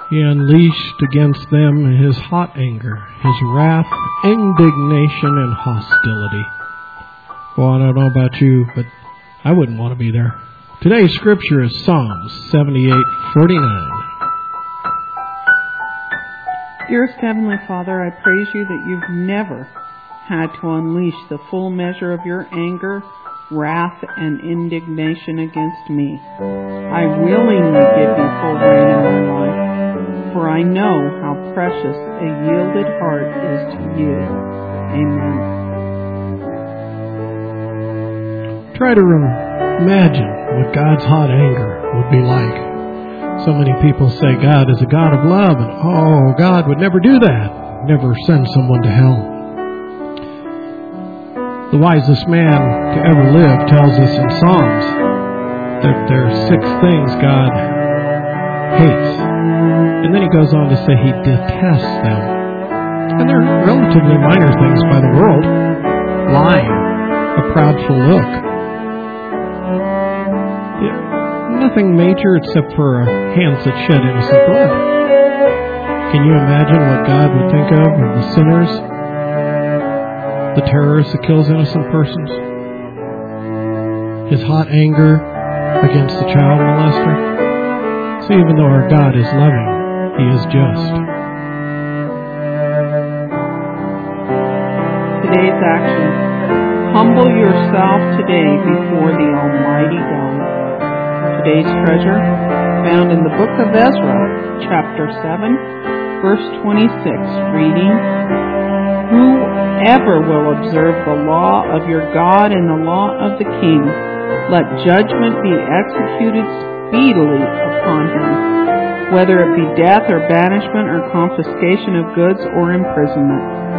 He unleashed against them his hot anger, his wrath, indignation, and hostility. Well, I don't know about you, but I wouldn't want to be there. Today's scripture is Psalms 78:49. Dearest Heavenly Father, I praise you that you've never had to unleash the full measure of your anger, wrath, and indignation against me. I willingly give you full reign in my life, for I know how precious a yielded heart is to you. Amen. Try to imagine what God's hot anger would be like. So many people say God is a God of love, and God would never do that, never send someone to hell. The wisest man to ever live tells us in Psalms that there are 6 things God hates. And then he goes on to say he detests them. And they're relatively minor things by the world. Lying, a proudful look. Nothing major except for hands that shed innocent blood. Can you imagine what God would think of the sinners? The terrorist that kills innocent persons? His hot anger against the child molester? So even though our God is loving, He is just. Today's action. Humble yourself today before the Almighty God. Today's treasure, found in the book of Ezra, chapter 7, verse 26, reading, Whoever will observe the law of your God and the law of the king, let judgment be executed speedily upon him, whether it be death or banishment or confiscation of goods or imprisonment.